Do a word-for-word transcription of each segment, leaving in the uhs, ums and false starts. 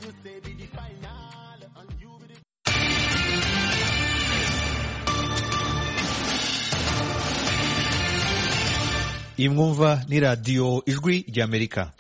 imwumva ni radiyo ijwi ry'Amerika.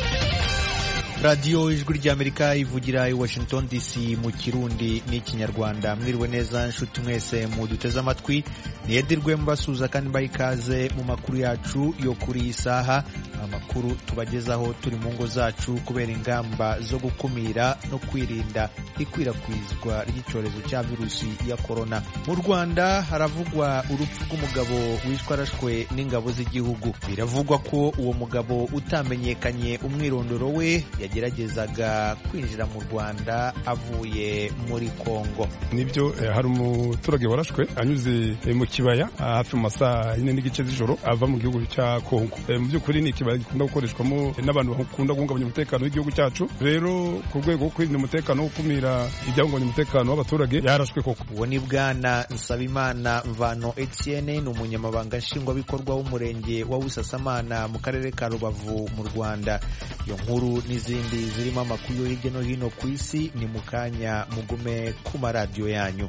radiyo ijwi ry'Amerika ivugira i Washington D C mu kirundi n'ikinyarwanda. Mwiriwe neza nshuti mwese muduteze amatwi, niyedirwe mbasuza kandi mbaha ikaze mu makuru yacu yo kuri iyi saha, amakuru tubagezaho turi mu ngo zacu kubera ingamba zo gukumira no kwirinda ikwirakwizwa ry'icyorezo cya virusi ya korona. Mu Rwanda haravugwa urupfu rw'umugabo wishwe arashwe n'ingabo z'igihugu. Biravugwa ko uwo mugabo utamenyekanye umwirondoro we yageragezaga kwinjira mu Rwanda avuye muri Kongo. Nibyo, hari umuturage warashwe anyuze mu kibaya hafi mu masaha yine n'igice z'ijoro ava mu gihugu cya Kongo. Mu by'ukuri ni ikibaya gikunda gukoreshwamo n'abantu bakunda guhungabanya umutekano w'igihugu cyacu. Rero ku rwego rwo kwirinda umutekano wo gukumira ibyahungabanya umutekano w'abaturage yarashwe koko. Uwo ni Bwana Nsabimana Mvano Etienne, ni umunyamabanga nshingwabikorwa w'umurenge wa Busasamana mu karere ka Rubavu mu Rwanda. Iyo nkuru n'izindi zirimo amakuru yo hirya no hino ku isi ni mu kanya, mugume ku maradiyo yanyu.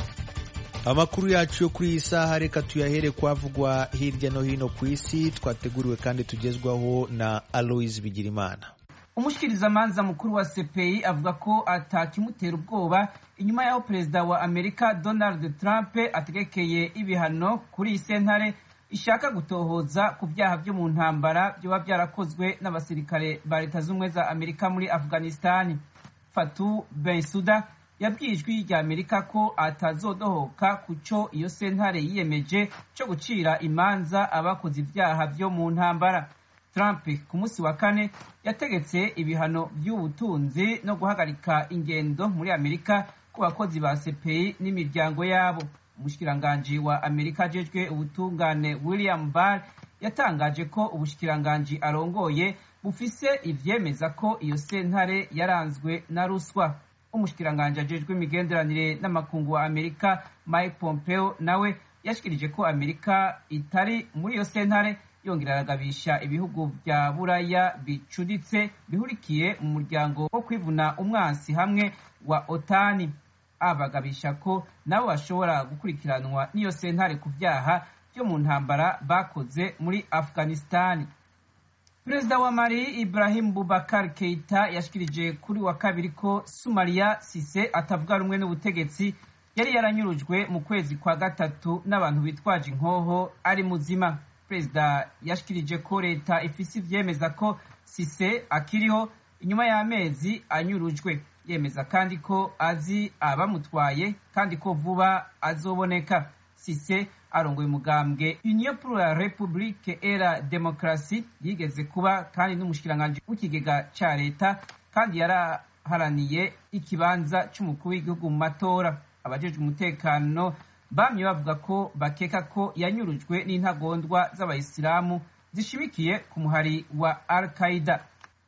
Amakuru yacu yo kuri iyi saha reka tuyahere kwavugwa hirya no hino ku isi, twateguriwe kandi tugezwaho na Aloise Bigirimana. Umushikirizamanza mukuru wa C P I avuga ko atakimutera ubwoba inyuma y'aho perezida wa Amerika Donald Trump ategekeye ibihano kuri iyi sentare ishaka gutohoza ku byaha byo mu ntambara byoba byarakozwe n'abasirikare ba Leta z'Ubumwe za Amerika muri Afghanistan. Fatou Bensouda yabwiye ijwi rya Amerika ko atazodohoka ku cyo iyo sentare yiyemeje cyo gucira imanza abakoze ibyaha byo mu ntambara. Trump ku munsi wa kane yategetse ibihano by'ubutunzi no guhagarika ingendo muri Amerika ku bakozi ba C P I n'imiryango yabo. Umushikiranganji wa Amerika ajejwe ubutungane William Barr yatangaje ko ubushikiranganji arongoye bufise ivyemeza ko iyo sentare yaranzwe na ruswa. Umushikiranganji ajejwe imigenderanire n'amakungu wa Amerika Mike Pompeo nawe yashikirije ko Amerika itari muri iyo sentare, yongera aragabisha ibihugu vya Buraya bicuditse bihurikiye mu muryango wo kwivuna umwansi hamwe wa OTAN. Abagabisha ko nabo bashobora gukurikiranwa n'iyo sentare ku byaha byo mu ntambara bakoze muri Afghanistan. Perezida wa Mali Ibrahim Boubacar Keita yashikirije kuri wa kabiri ko Soumaïla Cissé atavuga rumwe n'ubutegetsi yari yaranyurujwe mu kwezi kwa gatatu n'abantu bitwaje inkoho ari muzima. Perezida yashikirije ko leta ifise ivyemeza ko Cissé akiriho inyuma y'amezi anyurujwe. Yemeza kandi ko azi abamutwaye kandi ko vuba azoboneka. Cissé arongoye umugambwe Union pour la République et la Démocratie, yigeze kuba kandi n'umushikiranganje w'ikigega ca leta kandi yaraharaniye ikibanza c'umukuru w'igihugu mu matora. Abajejwe umutekano bamye bavuga ko bakeka ko yanyurujwe n'intagondwa z'abayisilamu zishimikiye ku muhari wa Al-Qaeda.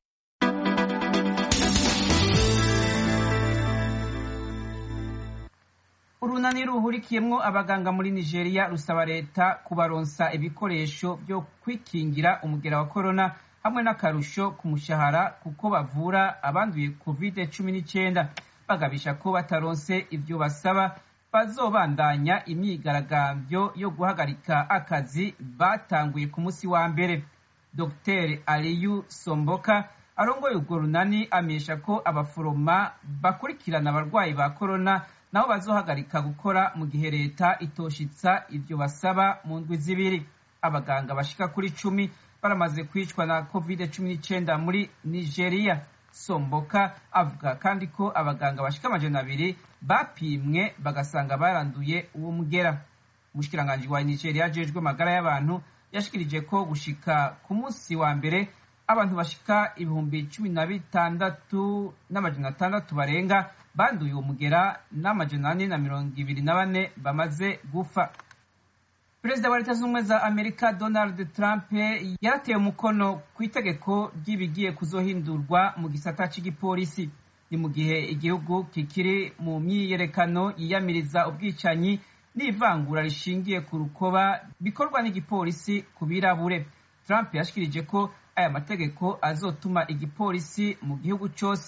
Urunani ruhurikiyemwo abaganga muri Nigeria rusaba leta kubaronsa ibikoresho byo kwikingira umugera wa corona hamwe n'akarusho ku mushahara kuko bavura abanduye covid cumi n'icyenda. Bagabisha ko bataronse ivyo basaba bazobandanya imyigaragambyo yo guhagarika akazi batanguye ku munsi wa mbere. Docteur Aliyu Somboka arongoye urwo runani amenyesha ko abaforoma bakurikirana abarwayi ba corona nabo bazohagarika gukora mu gihe leta itoshitsa ivyo basaba mu ndwi zibiri. Abaganga bashika kuri cumi baramaze kwicwa na covid cumi n'icyenda muri Nigeria. Somboka avuga kandi ko abaganga bashika amajana abiri bapimwe bagasanga baranduye uwo mugera. Umushikiranganji wa Nigeria ajejwe amagara y'abantu yashikirije ko gushika ku munsi wa mbere abantu bashika ibihumbi cumi na bitandatu n'amajana atandatu barenga banduye uwo mugera n'amajana ane na mirongo ibiri na bane bamaze gufa. Perezida wa Leta z'Ubumwe za Amerika Donald Trump yarateye umukono ku itegeko ry'ibigiye kuzohindurwa mu gisata c'igipolisi. Ni mu gihe igihugu kikiri mu myiyerekano yiyamiriza ubwicanyi n'ivangura rishingiye ku rukoba bikorwa n'igipolisi ku birabure. Trump yashikirije ko aya mategeko azotuma igipolisi mu gihugu cyose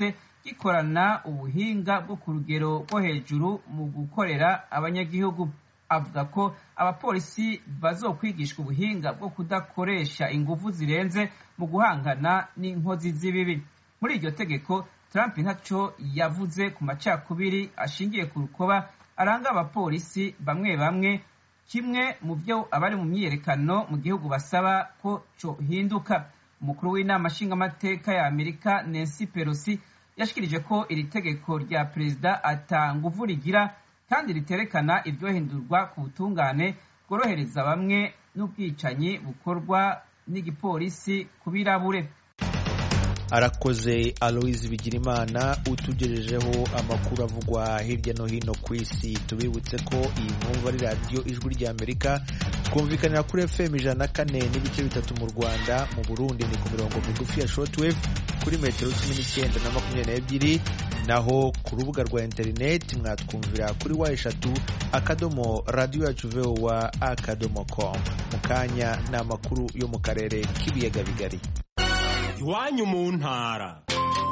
gikorana ubuhinga bwo ku rugero rwo hejuru mu gukorera abanyagihugu. Avuga ko abapolisi bazokwigishwa ubuhinga bwo kudakoresha ingufu zirenze mu guhangana n'inkozi z'ibibi. Muri iryo tegeko Trump ntaco yavuze ku macakubiri ashingiye ku rukoba aranga abapolisi bamwe bamwe, kimwe mu byo abari mu myiyerekano mu gihugu basaba ko co hinduka. Umukuru w'inama nshingamateka ya Amerika Nancy Pelosi yashikirije ko iri tegeko rya perezida ata nguvu rigira kandi riterekana ibyohindurwa ku butungane bworohereza bamwe n'ubwicanyi bukorwa n'igipolisi ku birabure. Arakoze Aloise Bigirimana utugejejeho amakuru avugwa hirya no hino ku isi. Tubibutse ko iyi mwumva ari radio Ijwi rya Amerika, twumvikanira kuri F M ijana na kane n'ibice bitatu mu Rwanda. Mu Burundi ni ku mirongo migufi ya shortwave kuri metero cumi n'icyenda na makumyabiri n'ebyiri, naho ku rubuga rwa internet mwatwumvira kuri wa eshatu akadomo radio yacu voa akadomo com. Mukanya na makuru yo mu karere k'ibiyaga bigari. Iwanyu mu ntara.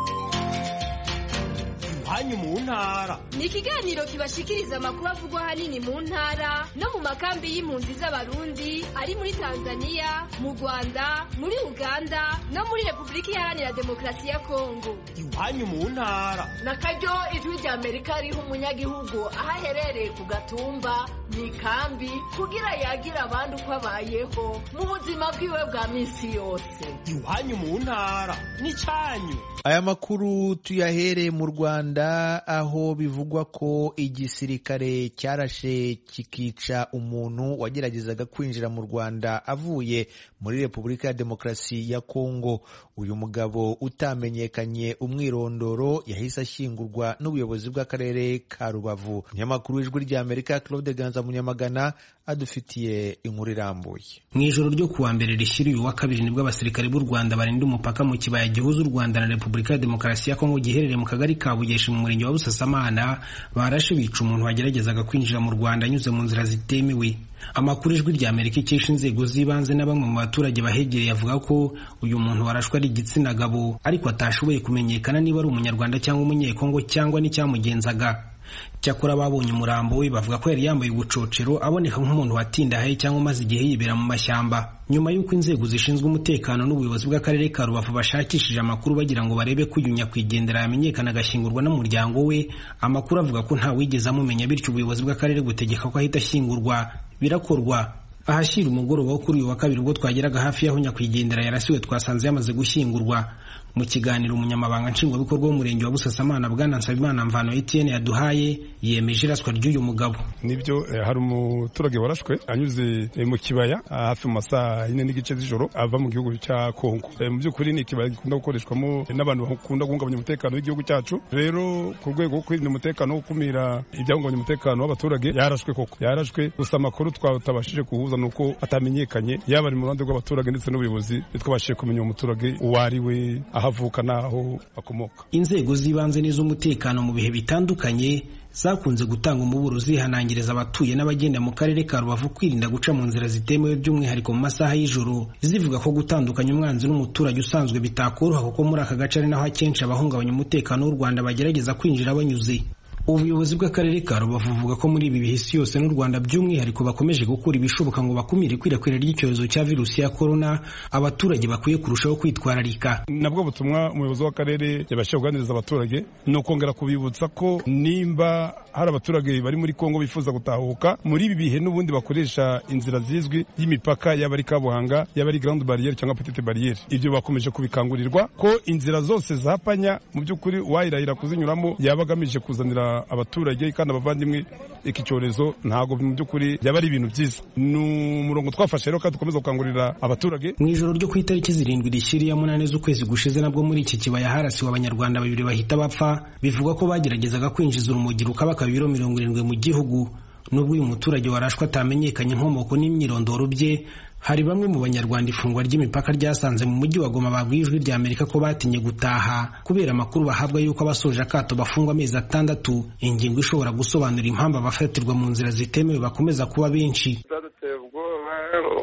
Iwanyu mu ntara ni ikiganiro kibashikiriza amakuru avugwa hanini mu ntara no mu makambi y'impunzi z'abarundi ari muri Tanzania, mu Rwanda, muri Uganda no muri Repubulika Iharanira Demokarasi ya Kongo. Iwanyu mu ntara na karyo Ijwi rya Amerika riho umunyagihugu aho aherereye ku gatumba mu ikambi kugira yagira abandi uko abayeho mu buzima bwiwe bwa minsi yose. Iwanyu mu ntara ni cyanyu. Aya makuru tuyahere mu Rwanda, aho bivugwa ko igisirikare cyarashe kikica umuntu wageragezaga kwinjira mu Rwanda avuye muri Repubulika ya Demokarasi ya Kongo. Uyu mugabo utamenyekanye umwirondoro yahise ashyingurwa n'ubuyobozi bw'akarere ka Rubavu. Nyamakuru w'Ijwi rya Amerika Claude Ganza Munyamagana adufitiye inkuru irambuye. Mu ijoro ryo kuwa mbere rishyira uyu wa kabiri nibwo abasirikare b'u Rwanda barinda umupaka mu kibaya gihuza u Rwanda na Repubulika ya Demokarasi ya Kongo giherereye mu kagari ka Bugeshi mu murenge wa Busasamana barashe bica umuntu wageragezaga kwinjira mu Rwanda anyuze mu nzira zitemewe. Amakuru Ijwi rya Amerika ikesha inzego z'ibanze na bamwe mu baturage bahegereye avuga ko uyu muntu warashwe ari igitsina gabo ariko atashoboye kumenyekana niba ari umunyarwanda cyangwa umunyekongo cyangwa n'icyamugenzaga. Cyakora babonye umurambo we bavuga ko yari yambaye ubucocero aboneka nk'umuntu watindahaye cyangwa maze igihe yibera mu mashyamba. Nyuma y'uko inzego zishinzwe umutekano n'ubuyobozi bw'akarere ka Rubavu bashakishije amakuru bagira ngo barebe ko uyu nyakwigendera yamenyekana agashyingurwa n'umuryango we, amakuru avuga ko nta wigeze amumenya, bityo ubuyobozi bw'akarere gutegeka ko ahita ashyingurwa. Birakorwa. Ahashyira umugoroba wo kuri uyu wa kabiri ubwo twageraga hafi y'aho nyakwigendera yarasiwe twasanze yamaze gushyingurwa. Mu kiganiro umunyamabanga nshingwabikorwa w'umurenge wa Busasamana Bwana Nsabimana Mvano Etienne yaduhaye yemeje iraswa ry'uyu mugabo. Nibyo eh, hari umuturage warashwe anyuze eh, mu kibaya hafi mu masaha yine n'igice z'ijoro ava mu gihugu cya Kongo. Eh, mu by'ukuri ni ikibaya gikunda gukoreshwamo n'abantu bakunda guhungabanya umutekano w'igihugu cyacu. Rero ku rwego rwo kwirinda umutekano wo kumira ibyahungabanya umutekano w'abaturage yarashwe koko. Yarashwe gusa amakuru twatabashije kuhuza nuko atamenyekanye, yaba ari mu ruhande rw'abaturage ndetse n'ubuyobozi twabashije kumenya umuturage uwari we ahavuka naho akomoka. Inzego z'ibanze n'iz'umutekano mu bihe bitandukanye zakunze gutanga umuburo zihanangiriza abatuye n'abagenda mu karere ka Rubavu kwirinda guca mu nzira zitemewe, by'umwihariko mu masaha y'ijoro, zivuga ko gutandukanya umwanzi n'umuturage usanzwe bitakoroha kuko muri aka gace ari naho akenshi abahungabanya umutekano w'u Rwanda bagerageza kwinjira banyuze. Ubuyobozi bw'akarere ka Rubavu buvuga ko muri ibi bihe isi yose n'u Rwanda by'umwihariko bakomeje gukora ibishoboka ngo bakumire ikwirakwira ry'icyorezo cya virusi ya corona, abaturage bakwiye kurushaho kwitwararika. Nabwo butumwa umuyobozi w'akarere yabashije kuganiriza abaturage no kongera kubibutsa ko nimba hari abaturage bari muri Kongo bifuza gutahuka muri ibi bihe n'ubundi bakoresha inzira zizwi y'imipaka yaba ari Kabuhanga yaba ari Grande Barriere cyangwa Petite Barriere, ibyo bakomeje kubikangurirwa ko inzira zose zapanya mu by'ukuri wayirahira kuzinyuramo yabagamije kuzanira abaturage kandi abavandimwe iki cyorezo. Ntago mu by'ukuri yaba ari ibintu byiza. Ni umurongo twafashe rero kandi dukomeza gukangurira abaturage. Mu ijoro ryo ku itariki zirindwi rishyiriye munane z'ukwezi gushize nabwo muri iki kibaya harasiwe abanyarwanda babiri bahita bapfa, bivugwa ko bageragezaga kwinjiza urumogi rukabaka ibiro mirongo irindwi mu gihugu. Nubwo uyu muturage warashwe atamenyekanye inkomoko n'imyirondoro bye, hari bamwe mu banyarwanda ifungwa ry'imipaka ryasanze mu mujyi wa Goma babwiye Ijwi rya Amerika ko batinye gutaha kubera amakuru bahabwa yuko abasoje akato bafungwa amezi atandatu, ingingo ishobora gusobanura impamvu abafatirwa mu nzira zitemewe bakomeza kuba benshi.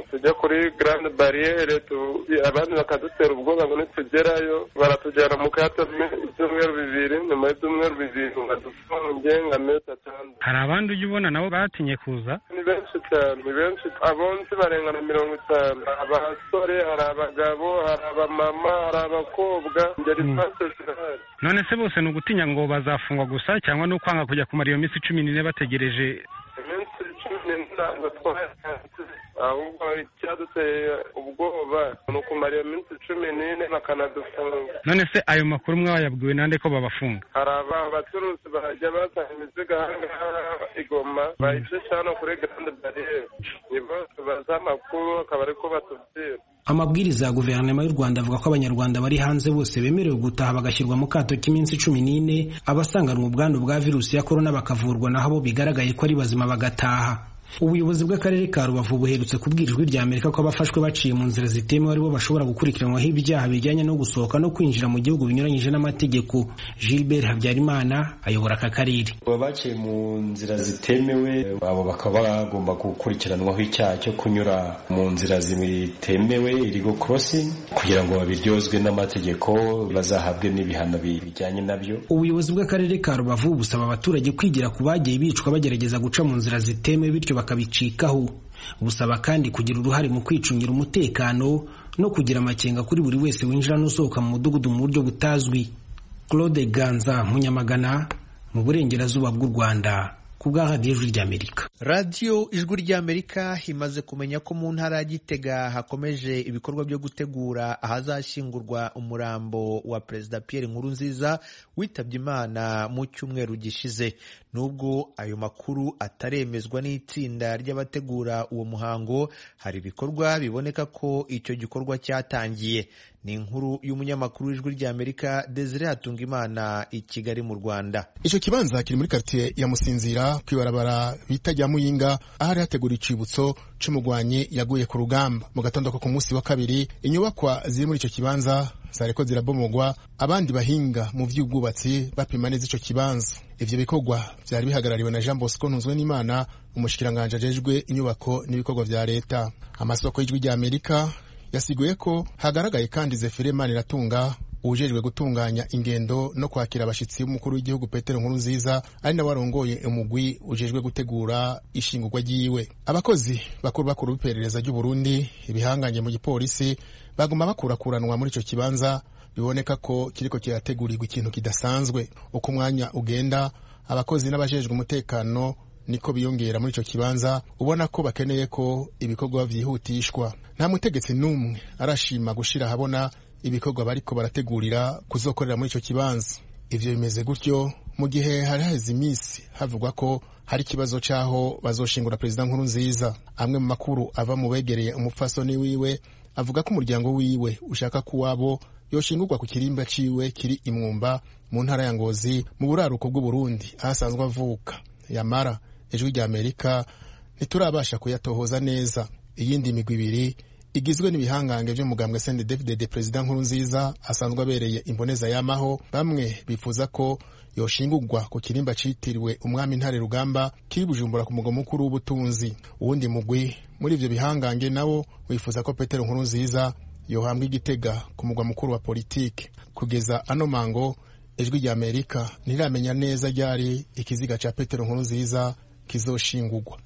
tujya kuri Grande Barriere abandi bakadutera ubwoba ngo nitugerayo baratujyana mu kato ibyumweru bibiri nyuma y'ibyumweru bibiri badufunge nka mezi atanu. Hari abandi ujya ubona nabo batinye kuza? Ni benshi cyane, ni benshi, abonzi barengana mirongo itanu, abasore, hari abagabo, hari abamama, hari abakobwa, ingeri zose zirahari. None se bose ni ugutinya ngo bazafungwa gusa cyangwa ni ukwanga kujya kumara iyo minsi cumi n'ine bategereje? Iminsi cumi n'ine ntabwo twayanze, ahubwo icyaduteye ubwoba ni ukumara iyo minsi cumi n'ine bakanadufunga. None se ayo makuru mwe wayabwiwe nande ko babafunga? Hari abacuruzi bajya bazana imizigo ahangaha i Goma bayicisha hano kuri Grande Barriere, nibo tubaza amakuru akaba ariko batubwira. Amabwiriza ya guverinoma y'u Rwanda avuga ko abanyarwanda bari hanze bose bemerewe gutaha bagashyirwa mu kato k'iminsi cumi n'ine, abasanganwa ubwandu bwa virusi ya korona bakavurwa naho abo bigaragaye ko ari bazima bagataha. Ubuyobozi bw'akarere ka Rubavu buherutse kubwira Ijwi rya Amerika ko abafashwe baciye mu nzira zitemewe aribo bashobora gukurikiranwaho ibyaha bijyanye no gusohoka no kwinjira mu gihugu binyuranyije n'amategeko. Gilbert Habyarimana ayobora aka karere. Baciye mu nzira zitemewe abo bakaba bagomba gukurikiranwaho icyaha cyo kunyura mu nzira zitemewe illegal crossing kugira ngo babiryozwe n'amategeko bazahabwe n'ibihano bijyanye nabyo. Ubuyobozi bw'akarere ka Rubavu busaba abaturage kwigira ku bagiye bicwa bagerageza guca mu nzira zitemewe bityo bakabicikaho. Busaba kandi kugira uruhare mu kwicungira umutekano no kugira amakenga kuri buri wese winjira n'usohoka mu mudugudu mu buryo butazwi. Claude Ganza Munyamagana mu burengerazuba bw'u Rwanda ku bwa radiyo Ijwi ry'Amerika. Radiyo Ijwi ry'Amerika imaze kumenya ko mu ntara ya Gitega hakomeje ibikorwa byo gutegura ahazashyingurwa umurambo wa Perezida Pierre Nkurunziza witabye Imana mu cyumweru gishize. Nubwo ayo makuru ataremezwa n'itsinda ry'abategura uwo muhango, hari ibikorwa biboneka ko icyo gikorwa cyatangiye. Ni inkuru y'umunyamakuru w'Ijwi ry'Amerika Desire Hatungimana i Kigali mu Rwanda. Icyo kibanza kiri muri quartier ya Musinzira kwibarabara bita rya Muyinga, ahari hategura icibutso c'umugwanyi yaguye ku rugamba. Mu gatondo ko ku munsi wa kabiri inyubakwa ziri muri icyo kibanza zareko zirabomogwa, abandi bahinga mu vy'ubwubatsi bapima neza ico kibanza. Ivyo bikorwa vyari bihagarariwe na Jean Bosco Ntuzwenimana, umushikiranganje ajejwe inyubako n'ibikorwa vya leta. Amasoko y'Ijwi ry'Amerika yasiguye ko hagaragaye kandi Zefire Maniratunga ujejwe gutunganya ingendo no kwakira abashitsi b'umukuru w'igihugu Petero Nkurunziza, ari nawe warongoye umugwi ujejwe gutegura ishingurwa ryiwe. Abakozi bakuru bakuru b'iperereza ry'u Burundi, ibihanganye mu gipolisi baguma bakurakuranwa muri ico kibanza, biboneka ko kiriko kirategurirwa ikintu kidasanzwe. Uko umwanya ugenda abakozi n'abajejwe umutekano niko biyongera muri ico kibanza, ubona ko bakeneye ko ibikorwa vyihutishwa. Nta mutegetsi numwe arashima gushira habona ibikorwa bariko barategurira kuzokorera muri ico kibanza. Ivyo bimeze gutyo mu gihe hari haheze imisi havugwa ko hari ikibazo caho bazoshingura Perezida Nkurunziza. Amwe mu makuru ava mu begereye umupfasoni wiwe avuga ko umuryango wiwe ushaka kuwabo yoshingurwa ku kirimba ciwe kiri Imwumba mu ntara ya Ngozi mu buraruko bw'u Burundi ahasanzwe avuka. Yamara Ijwi ry'Amerika ntiturabasha kuyatohoza neza. Iyindi migwi ibiri igizwe n'ibihangange by'umugambwe C N D D F D D Perezida Nkurunziza asanzwe abereye imboneza y'amaho, bamwe bifuza ko yoshingurwa ku kirimba citiriwe umwami Ntare Rugamba kiri Bujumbura ku mugwa mukuru w'ubutunzi. Uwundi mugwi muri ivyo bihangange nawo wifuza ko Petero Nkurunziza yohambwa Igitega ku mugwa mukuru wa politike. Kugeza ano mango Ijwi ry'Amerika ntiramenya neza ryari ikiziga ca Petero Nkurunziza kizoshingurwa.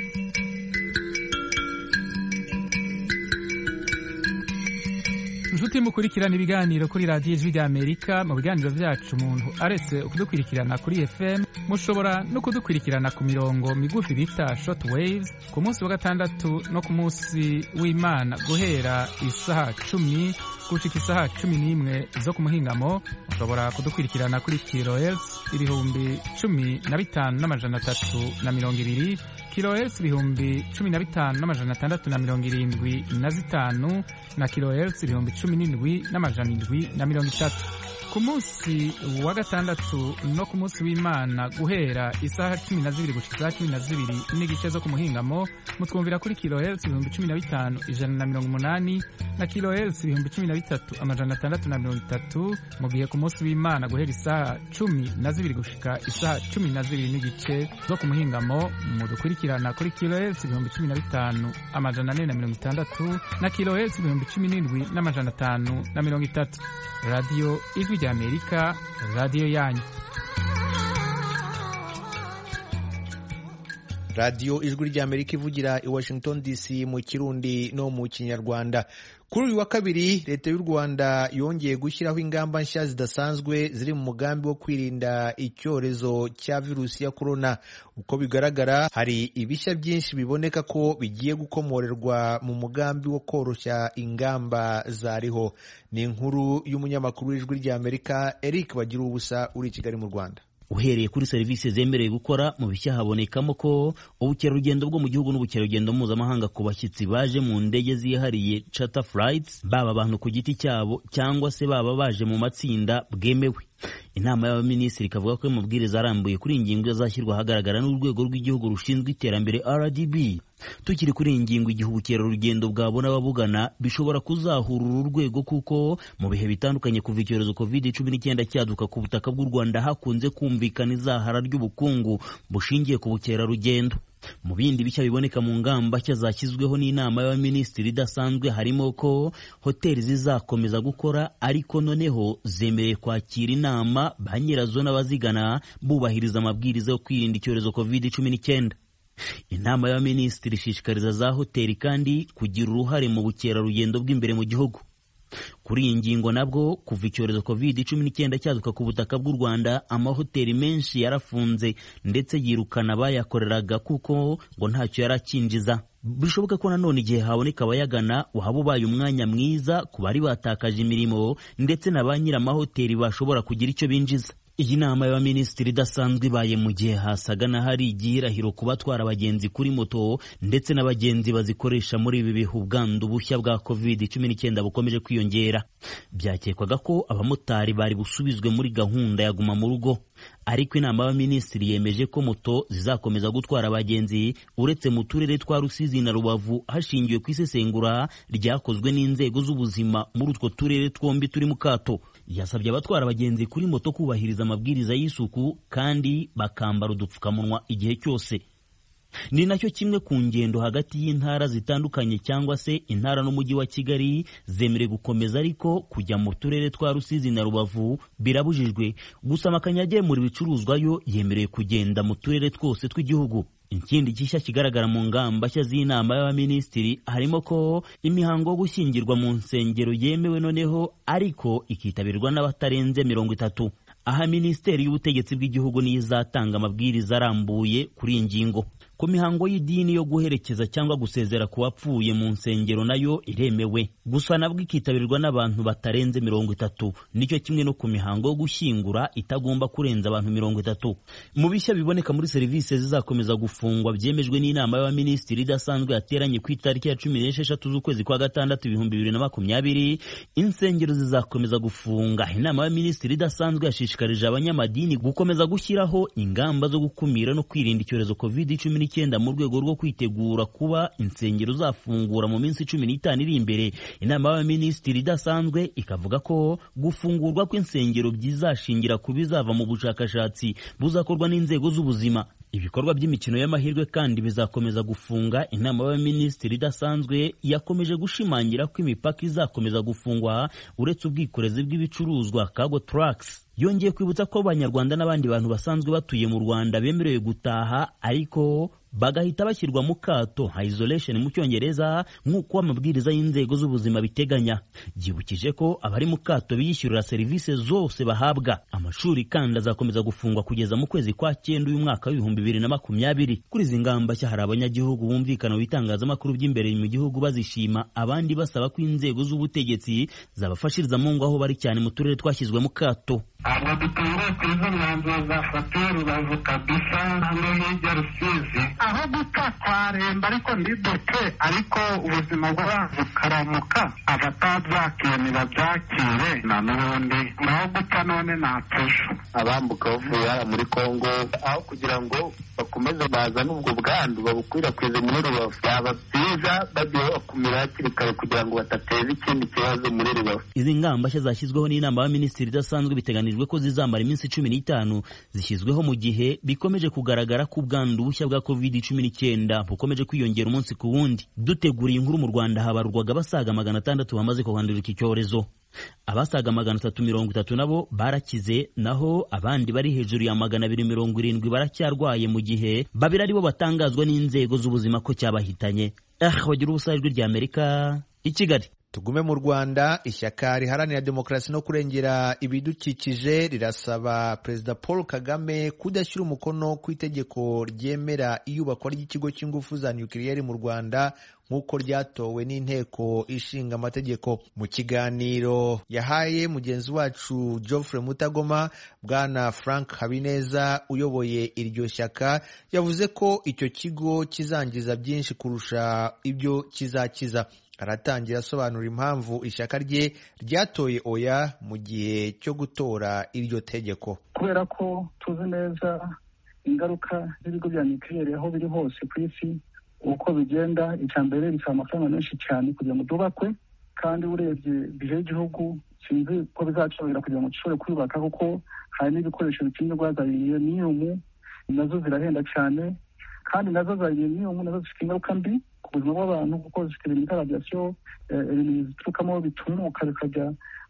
Nshuti mukurikirana ibiganiro kuri radiyo Ijwi ry'Amerika, mu biganiro vyacu umuntu aretse ukudukurikirana kuri F M, mushobora no kudukurikirana ku mirongo migufi bita short waves ku munsi wa gatandatu no ku munsi w'Imana guhera isaha cumi gushika isaha cumi n'imwe zo ku muhingamo. Mushobora kudukurikirana kuri kilohertz ibihumbi cumi na bitanu n'amajana atatu na mirongo ibiri, kilohertz ibihumbi cumi na bitanu n'amajana atandatu na mirongo irindwi na zitanu, na kilohertz ibihumbi cumi n'indwi n'amajana indwi na mirongo itatu. ku munsi wa gatandatu no ku munsi w'Imana guhera isaha cumi na zibiri gushika isaha cumi na zibiri n'igice zo ku muhingamo mutwumvira kuri kilohertz ibihumbi cumi na bitanu ijana na mirongo umunani na kilohertz ibihumbi cumi na bitatu amajana atandatu na mirongo itatu, mu gihe ku munsi w'Imana guhera isaha cumi na zibiri gushika isaha cumi na zibiri n'igice zo ku muhingamo mudukurikirana kuri kilohertz ibihumbi cumi na bitanu amajana ane na mirongo itandatu na kilohertz ibihumbi cumi n'indwi n'amajana atanu na mirongo itatu. Radio Ijwi rya Amerika, radio yanyu. Radio Ijwi rya Amerika ivugira i Washington D C mu Kirundi no mu Kinyarwanda. Kuri uyu wa kabiri leta y'u Rwanda yongeye gushyiraho ingamba nshya zidasanzwe ziri mu mugambi wo kwirinda icyorezo cya virusi ya corona. Uko bigaragara hari ibishya byinshi biboneka ko bigiye gukomorerwa mu mugambi wo koroshya ingamba zariho. Ni inkuru y'umunyamakuru w'Ijwi rya Amerika Eric Bagira ubusa uri i Kigali mu Rwanda. Uhereye kuri serivisi zemerewe gukora mu bishya habonekamo ko ubukerarugendo bwo mu gihugu n'ubukerarugendo mpuzamahanga ku bashyitsi baje mu ndege zihariye charter flights, baba abantu ku giti cyabo cyangwa se baba baje mu matsinda bwemewe. Inama y'abaminisitiri ikavuga ko amabwiriza arambuye kuri ingingo yazashyirwa ahagaragara n'urwego rw'igihugu rushinzwe iterambere R D B. Tukiri kuri ingingo igihe ubukerarugendo bwabona ababugana bishobora kuzahura uru rwego kuko mu bihe bitandukanye kuva icyorezo covid cumi n'icyenda cyaduka ku butaka bw'u Rwanda hakunze kumvikana izahara ry'ubukungu bushingiye ku bukerarugendo. Mu bindi bishya biboneka mu ngamba nshya zashyizweho n'inama y'abaminisitiri idasanzwe harimo ko hoteli zizakomeza gukora ariko noneho zemereye kwakira inama ba nyirazo n'abazigana bubahiriza amabwiriza yo kwirinda icyorezo covid cumi n'icyenda. Inama y'abaminisitiri ishishikariza za hoteli kandi kugira uruhare mu bukerarugendo bw'imbere mu gihugu. Kuri iyi ngingo nabwo kuva icyorezo covid cumi n'icyenda cyaduka ku butaka bw'u Rwanda amahoteli menshi yarafunze ndetse yirukana abayakoreraga kuko ngo ntacyo yarakinjiza. Bishoboka ko nanone igihe haboneka abayagana waba ubaye umwanya mwiza ku bari batakaje imirimo ndetse na ba nyir'amahoteli bashobora kugira icyo binjiza. Iyi nama y'abaminisitiri idasanzwe ibaye mu gihe hasaga na hari igihirahiro ku batwara abagenzi kuri moto ndetse n'abagenzi bazikoresha muri ibi bihe ubwandu bushya bwa covid cumi n'icyenda bukomeje kwiyongera. Byakekwaga ko abamotari bari busubizwe muri gahunda ya guma mu rugo, ariko inama y'abaminisitiri yemeje ko moto zizakomeza gutwara abagenzi uretse mu turere twa Rusizi na Rubavu hashingiwe ku isesengura ryakozwe n'inzego z'ubuzima muri utwo turere twombi turi mu kato. Yasabye abatwara abagenzi kuri moto kubahiriza amabwiriza y'isuku kandi bakambara udupfukamunwa igihe cyose. Ni nacyo kimwe ku ngendo hagati y'intara zitandukanye cyangwa se intara n'umujyi wa Kigali zemerewe gukomeza, ariko kujya mu turere twa Rusizi na Rubavu birabujijwe. Gusa amakanyage muri bicuruzwayo yemerewe kugenda mu turere twose tw'igihugu. Ikindi gishya kigaragara mu ngamba nshya z'inama y'abaminisitiri harimo ko imihango yo gushyingirwa mu nsengero yemewe noneho ariko ikitabirwa n'abatarenze mirongo itatu. Aha Minisiteri y'Ubutegetsi bw'Igihugu niyo izatanga amabwiriza arambuye kuri iyi ngingo. Ku mihango y'idini yo guherekeza cyangwa gusezera ku bapfuye mu nsengero nayo iremewe, gusa nabwo ikitabirwa n'abantu batarenze mirongo itatu. Nicyo kimwe no ku mihango yo gushyingura itagomba kurenza abantu mirongo itatu. Mu bishya biboneka muri serivisi zizakomeza gufungwa byemejwe n'inama y'abaminisitiri idasanzwe yateranye ku itariki ya cumi n'esheshatu z'ukwezi kwa gatandatu ibihumbi bibiri na makumyabiri, insengero zizakomeza gufunga. Inama y'abaminisitiri idasanzwe yashishikarije abanyamadini gukomeza gushyiraho ingamba zo gukumira no kwirinda icyorezo covid cumi n'icyenda mu rwego rwo kwitegura kuba insengero zafungura mu minsi cumi n'itanu iri imbere. Inama y'abaminisitiri idasanzwe ikavuga ko gufungurwa kw'insengero byizashingira ku bizava mu bushakashatsi buzakorwa n'inzego z'ubuzima. Ibikorwa by'imikino y'amahirwe kandi bizakomeza gufunga. Inama y'abaminisitiri idasanzwe yakomeje gushimangira ko imipaka izakomeza gufungwa uretse ubwikorezi bw'ibicuruzwa cargo trucks. Yongeye kwibutsa ko abanyarwanda n'abandi bantu basanzwe batuye mu Rwanda bemerewe gutaha ariko bagahita bashyirwa mu kato, isolation mu Cyongereza, nk'uko amabwiriza y'inzego z'ubuzima biteganya. Byibukije ko abari mu kato biyishyurira serivisi zose bahabwa. Amashuri kandi azakomeza gufungwa kugeza mu kwezi kwa cyenda uyu mwaka w'ibihumbi bibiri na makumyabiri. Kuri izi ngamba nshya hari abanyagihugu bumvikana mu bitangazamakuru by'imbere mu gihugu bazishima, abandi basaba ko inzego z'ubutegetsi zabafashiriza mu ngo aho bari cyane mu turere twashyizwe mu kato. Abo dutuye kuri izo mwanzuro zafatiwe Rubavu kabisa no hirya Rusizi aho gupfa twaremba ariko ndiduke ariko ubuzima bw'abantu bukaramuka abatabyakira ntibabyakire na n'ubundi naho gupfa none ntapfusha abambuka bavuye hara muri Kongo aho kugira ngo bakomeze bazane ubwo bwandu babukwirakwize muri Rubavu byaba byiza bagiye bakumira hakiri kare kugira ngo batateza ikindi kibazo muri Rubavu. Izi ngamba nshya zashyizweho n'inama y'abaminisitiri idasanzwe biteganijwe ko zizamara iminsi cumi n'itanu zishyizweho mu gihe bikomeje kugaragara ko ubwandu bushya bwa covid cumi n'icyenda bukomeje kwiyongera umunsi ku wundi. Duteguriye inkuru mu Rwanda habarurwaga abasaga magana atandatu bamaze kwandura iki cyorezo. Abasaga magana atatu mirongo itatu nabo barakize, naho abandi bari hejuru ya magana abiri mirongo irindwi baracyarwaye, mu gihe babiri aribo batangazwa n'inzego z'ubuzima ko cyabahitanye. Ah, bagira ubusa ijwi rya Amerika i Kigali. Tugume mu Rwanda, ishyaka riharanira demokarasi no kurengera ibidukikije rirasaba Perezida Paul Kagame kudashyira umukono ku itegeko ryemera iyubakwa ry'ikigo cy'ingufu za nukiliyeri mu Rwanda nk'uko ryatowe n'inteko ishinga amategeko. Mu kiganiro yahaye mugenzi wacu Geoffrey Mutagoma, Bwana Frank Habineza uyoboye iryo shyaka yavuze ko icyo kigo kizangiza byinshi kurusha ibyo kizakiza. Aratangira asobanura impamvu ishyaka rye ryatoye oya mu gihe cyo gutora iryo tegeko. Kubera ko tuzi neza ingaruka z'ibigo bya nukiliyeri aho biri hose ku isi uko bigenda, icyambere bisaba amafaranga menshi cyane kugira ngo byubakwe, kandi urebye bije y'igihugu sinzi ko bizacobera kugira ngo gishobore kubaka, kuko hari n'ibikoresho bikenerwa za uranium nazo zirahenda cyane, kandi nazo za uranium nazo zifite ingaruka mbi ku buzima bw'abantu kuko zifite ibintu radiation, ibintu biturukamo bitumuka bikajya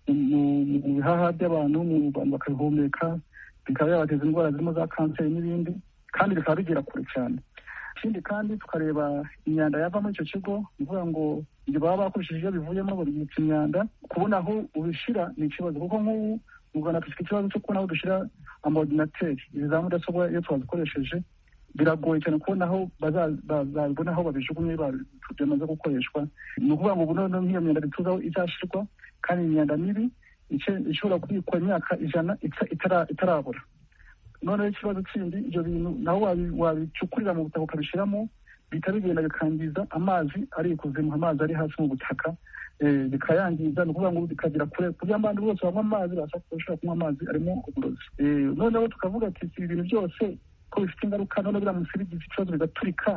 mu bihaha by'abantu, mu bantu bakabihumeka, bikaba yabateza indwara zirimo za kanseri n'ibindi, kandi bikaba bigera kure cyane. Ikindi kandi tukareba imyanda yava muri icyo kigo, bivuga ngo ibyo baba bakoresheje iyo bivuyemo buri gihe imyanda, kubona aho ubishyira ni ikibazo, kuko nk'ubu mu Rwanda dufite ikibazo cyo kubona aho dushyira amaordinateri, izi za mudasobwa iyo twazikoresheje biragoye cyane kubona aho bazabona aho babijugunye byamaze gukoreshwa. Ni ukuvuga ngo ubu noneho nk'iyo myanda bituza aho izashyirwa, kandi imyanda mibi ishobora kubikwa imyaka ijana itarabura. Noneho ikibazo kindi, ibyo bintu naho wabicukurira mu butaka ukabishyiramo, bihita bigenda bikangiza amazi ari ikuzimu, amazi ari hasi mu butaka bikayangiza. Ni ukuvuga ngo bikagera kure kugira ngo abantu bose banywa amazi bashobora kunywa amazi arimo uburozi. Noneho tukavuga ati ibi bintu byose ko bifite ingaruka, none biramutse bigize ikibazo bigaturika,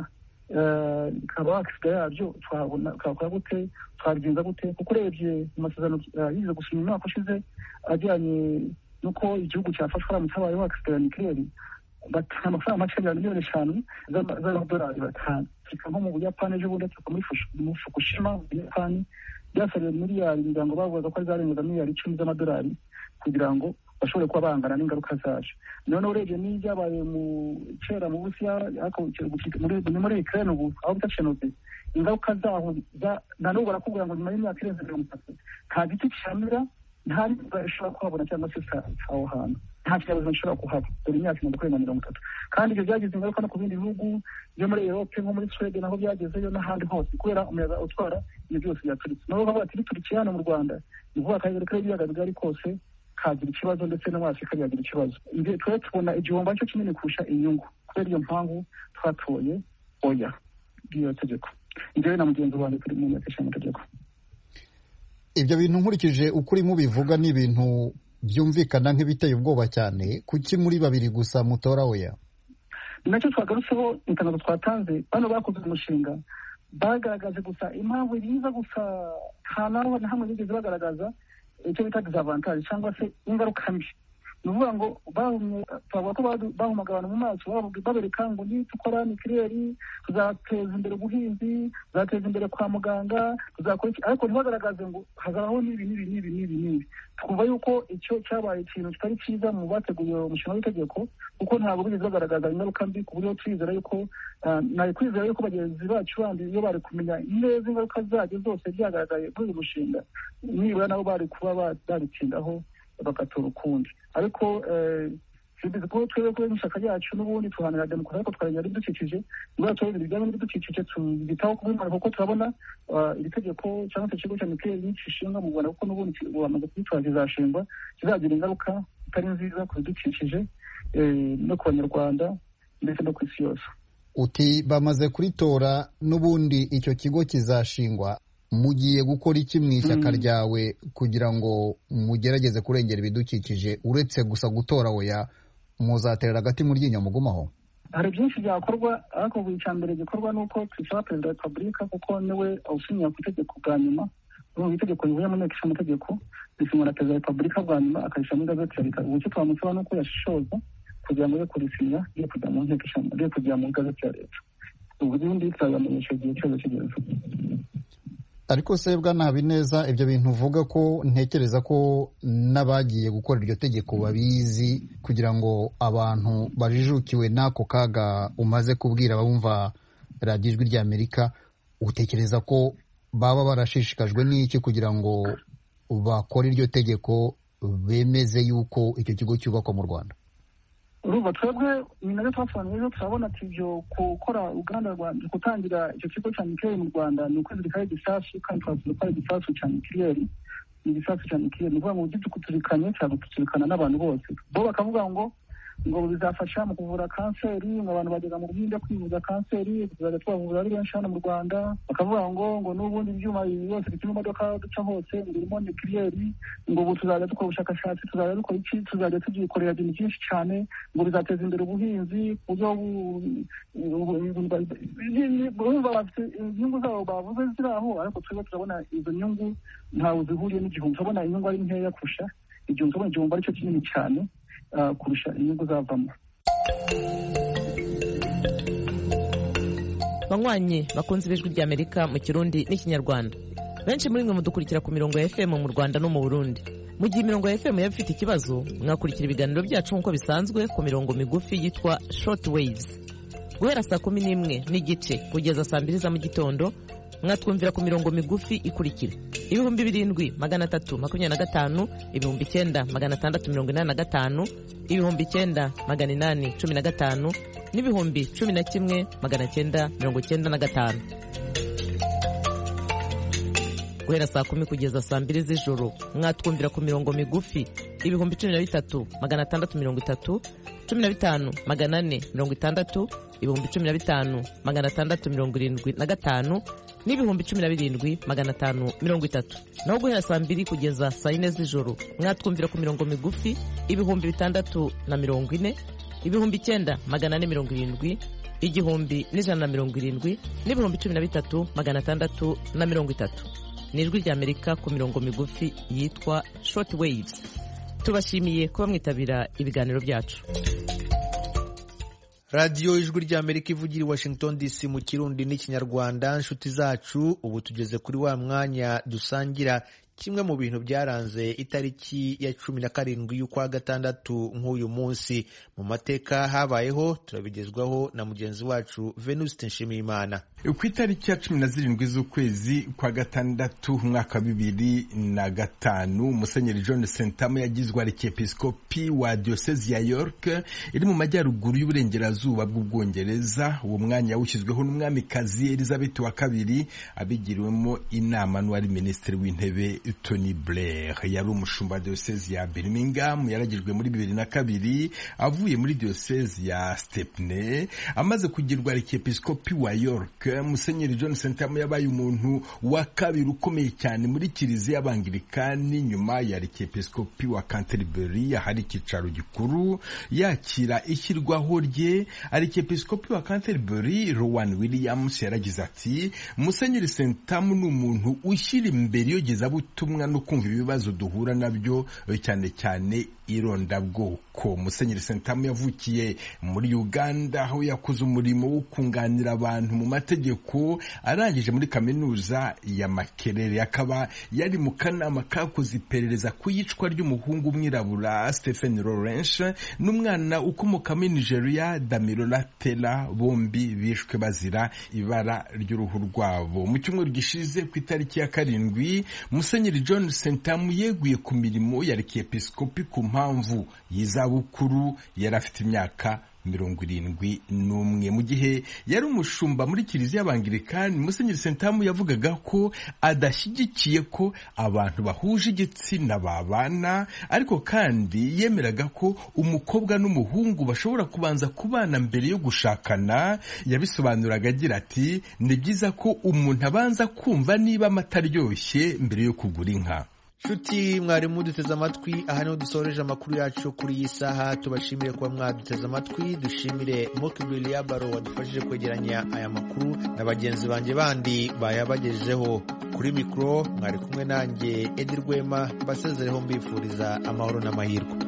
bikaba agisida yabyo twakora gute, twabigenza gute? Kuko urebye mu masezerano yize gusinya umwaka ushize ajyanye nuko igihugu cyafashwa aramutse habayeho agisida ya nukiliyeri, batanga amafaranga make ya miliyoni eshanu z'amadolari batanga. Reka nko mu Buyapani ejo bundi tuka muri Fukushima mu Buyapani byasabiye miliyari, imiryango bavuga ko zarenga miliyari icumi z'amadolari kugira ngo bashobore kuba bangana n'ingaruka zaje. Noneho urebye n'ibyabaye mu kera mu Burusiya muri Ukraine ubu aho bita Chernobyl, ingaruka zaho na n'ubu barakubwira ngo nyuma y'imyaka irenze mirongo itatu nta giti cyamira, nta n'imvura ishobora kuhabona cyangwa se aho hantu nta kinyabuzima gishobora kuhaba dore imyaka imaze kurenga mirongo itatu. Kandi ibyo byagize ingaruka no ku bindi bihugu byo muri Europe nko muri Sweden naho byagezeyo n'ahandi hose, kubera umuyaga utwara ibyo byose byaturitse. Nabo bavuga ati biturikiye hano mu Rwanda, ni vuba akarere k'ibiyaga bigari kose kagira ikibazo, ndetse no muri Afurika byagira ikibazo. Twe tubona igihombo cyo kinini kurusha inyungu, kubera iyo mpamvu twatoye oya bw'iyo tegeko. Njyewe na mugenzi wanjye turi mu nteko ishinga amategeko. Ibyo bintu nkurikije uko urimo bivuga ni ibintu byumvikana nk'ibiteye ubwoba cyane. Kuki muri babiri gusa mutora oya? Ni nacyo twagarutseho itangazo twatanze. Bano bakoze umushinga bagaragaje gusa impamvu yiza gusa, nta naho na hamwe bigeze bagaragaza icyo bita disavantage cyangwa se ingaruka mbi. Ni ukuvuga ngo twavuga ko bahumaga abantu mu maso babereka ngo nitukora nukiliyeri tuzateza imbere ubuhinzi, tuzateza imbere kwa muganga, tuzakora iki, ariko ntibagaragaze ngo hazabaho n'ibi n'ibi n'ibi n'ibi n'ibi. Twumva yuko icyo cyabaye ikintu kitari cyiza mu bateguye umushinga w'itegeko, kuko ntabwo bigeze bagaragaza ingaruka mbi, ku buryo twizera yuko nari kwizera yuko bagenzi bacu bandi iyo bari kumenya neza ingaruka zabyo zose byagaragaye muri uyu mushinga, nibura nabo bari kuba babitsindaho bagatora ukundi. Ariko tubizi ko twebwe kuri n'ishyaka ryacu n'ubundi tuhanira demokarasi, ariko twarengera ibidukikije. Niba turebye ibijyanye n'ibidukikije tubitaho kubimara, kuko turabona iri tegeko cyangwa se ikigo cya nukiliyeri nyinshi ishinga mu Rwanda, kuko n'ubundi bamaze kugitwara kizashingwa, kizagira ingaruka itari nziza ku bidukikije no ku Banyarwanda ndetse no ku isi yose. uti bamaze kuritora n'ubundi icyo kigo kizashingwa, mugiye gukora iki mu ishyaka ryawe kugira ngo mugerageze kurengera ibidukikije uretse gusa gutora oya muzaterera agati mu ryinyo mugumaho? hari byinshi byakorwa, ariko buri cya mbere gikorwa ni uko twisaba perezida wa repubulika kuko niwe awusinyira ku itegeko bwa nyuma. Ubu itegeko rivuye mu nteko ishinga amategeko risinywa na perezida wa repubulika bwa nyuma akarishyira muri gazeti ya leta. Ubu icyo twamusaba ni uko yashishoza kugira ngo ye kurisinya ye kujya mu nteko ishinga ye kujya muri gazeti ya leta. Ubu ubundi tuzabamenyesha igihe cyose kigeze. Ariko se Bwana Habineza, ibyo bintu uvuga ko ntekereza ko n'abagiye gukora iryo tegeko babizi, kugira ngo abantu bajijukiwe n'ako kaga umaze kubwira abumva radiyo Ijwi ry'Amerika, utekereza ko baba barashishikajwe n'iki kugira ngo bakore iryo tegeko bemeze yuko icyo kigo cyubakwa mu Rwanda? Urumva twebwe ni nabyo twasobanuye ejo, turabona ati ibyo gukora uruganda rwanda gutangira icyo kigo cya nucleaire mu Rwanda ni ukwizirikaho igisasu, kandi twazirikaho igisasu cya nucleaire. Ni igisasu cya nucleaire, ni ukuvuga ngo ujye tukuzirikanye cyangwa tukuzirikana n'abantu bose. Bo bakavuga ngo ngo bizafasha mu kuvura kanseri, ngo abantu bageza mu Buhinde kwivuza kanseri, tuzajya tubavuza ari benshi hano mu Rwanda. Bakavuga ngo ngo n'ubundi ibyuma byose bituma imodoka duca hose ngo birimo nucleaire, ngo ubu tuzajya dukora ubushakashatsi, tuzajya dukora iki, tuzajya tubyikorera ibintu byinshi cyane, ngo bizateza imbere ubuhinzi ku buryo bumva bafite inyungu zabo bavuze ziri aho, ariko twebwe turabona izo nyungu ntawe zihuriye n'igihumbi. Turabona inyungu ari nkeya kurusha igihumbi, turabona igihumbi aricyo kinini cyane kurusha inyungu zavamo. Banywanyi bakunze Ijwi ry'Amerika mu Kirundi n'Ikinyarwanda, benshi muri mwe mudukurikira ku mirongo ya F M mu Rwanda no mu Burundi. Mu gihe imirongo ya F M yaba ifite ikibazo, mwakurikira ibiganiro byacu nk'uko bisanzwe ku mirongo migufi yitwa short waves. Guhera saa kumi n'imwe n'igice kugeza saa mbiri za mu gitondo, mwatwumvira ku mirongo migufi ikurikira: ibihumbi birindwi magana atatu makumyabiri na gatanu, ibihumbi icyenda magana atandatu mirongo inani na gatanu, ibihumbi icyenda magana inani cumi na gatanu, n'ibihumbi cumi na kimwe magana cyenda mirongo cyenda na gatanu. Guhera saa kumi kugeza saa mbiri z'ijoro, mwatwumvira ku mirongo migufi ibihumbi cumi na bitatu magana atandatu mirongo itatu, cumi na bitanu magana ane mirongo itandatu, ibihumbi cumi na bitanu magana atandatu mirongo irindwi na gatanu, n'ibihumbi cumi na birindwi magana atanu mirongo itatu. Naho guhera saa mbiri kugeza saa yine z'ijoro, mwatwumvira ku mirongo migufi ibihumbi bitandatu na mirongo ine, ibihumbi icyenda magana ane mirongo irindwi, igihumbi n'ijana na mirongo irindwi, n'ibihumbi cumi na bitatu magana atandatu na mirongo itatu. Ni Ijwi ry'Amerika ku mirongo migufi yitwa short waves. Tubashimiye kuba mwitabira ibiganiro byacu. radiyo Ijwi ry'Amerika ivugira i Washington D C mu Kirundi n'Ikinyarwanda. Inshuti zacu, ubu tugeze kuri wa mwanya dusangira kimwe mu bintu byaranze itariki ya cumi na karindwi y'ukwa gatandatu nk'uyu munsi mu mateka habayeho. Turabigezwaho na mugenzi wacu Venuste Nshimiyimana. Ku itariki ya cumi na zirindwi z'ukwezi kwa gatandatu umwaka wa bibiri na gatanu, Musenyeri John Sentamu yagizwe arikiepiskopi wa diocese ya York iri mu majyaruguru y'uburengerazuba bw'Ubwongereza. Uwo mwanya yawushyizweho n'umwamikazi Elizabeth wa kabiri abigiriwemo inama n'uwari minisitiri w'intebe Tony Blair. Yari umushumba wa diocese ya Birmingham, yaragijwe muri bibiri na kabiri avuye muri diocese ya Stepney. Amaze kugirwa arikiepiskopi wa York, Musenyeri John Sentamu yabaye umuntu wa kabiri ukomeye cyane muri kiliziya y'Abangilikani nyuma ya arikiepiskopi wa Canterbury ahari icyicaro gikuru. Yakira ishyirwaho rye, arikiepiskopi wa Canterbury Rowan Williams yaragize ati: Musenyeri Sentamu ni umuntu ushyira imbere iyogezabutumwa no kumva ibibazo duhura nabyo, cyane cyane irondabwoko. Musenyeri Sentamu yavukiye muri Uganda aho yakoze umurimo wo kunganira abantu mu mategeko. Arangije muri kaminuza ya Makerere, akaba yari mu kanama kakoze iperereza ku yicwa ry'umuhungu mwirabura Stephen Lawrence n'umwana ukomoka muri Nigeria Damilola Tela, bombi bishwe bazira ibara ry'uruhu rwabo. Mu cyumweru gishize ku itariki ya karindwi, Musenyeri John Sentamu yeguye ku mirimo ya arikiepiskopi ku mpamvu y'izabukuru yari afite imyaka mirongo irindwi n'umwe. Mu gihe yari umushumba muri kiliziya y'Abangirikani, Musenyeri Sentamu yavugaga ko adashyigikiye ko abantu bahuje igitsina babana, ariko kandi yemeraga ko umukobwa n'umuhungu bashobora kubanza kubana mbere yo gushakana. Yabisobanuraga agira ati ni byiza ko umuntu abanza kumva niba amata aryoshye mbere yo kugura inka. Shuti mwarimu duteze amatwi, aha niho dusoreje amakuru yacu kuri iyi saha. Tubashimire kuba mwaduteze amatwi, dushimire Mokibili Yabaro wadufashije kwegeranya aya makuru na bagenzi banjye bandi bayabagejeho. Kuri mikoro mwari kumwe nanjye Edi Rwema, basezereho mbifuriza amahoro n'amahirwe.